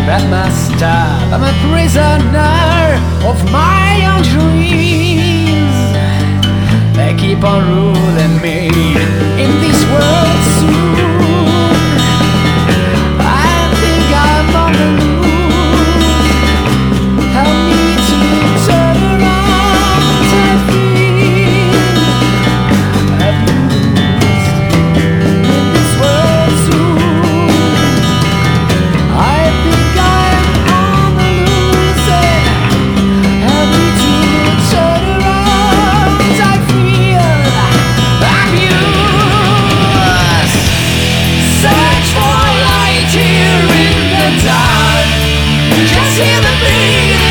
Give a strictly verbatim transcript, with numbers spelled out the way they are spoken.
That must stop. I'm a prisoner of my own dreams. They keep on ruling me in this world soon. I think I'm on the loose. Help me to turn around and feel at least in this world soon. I think I'm on the loose. Help me to turn around. I feel I'm used. Search for light here in the dark. Just hear the beat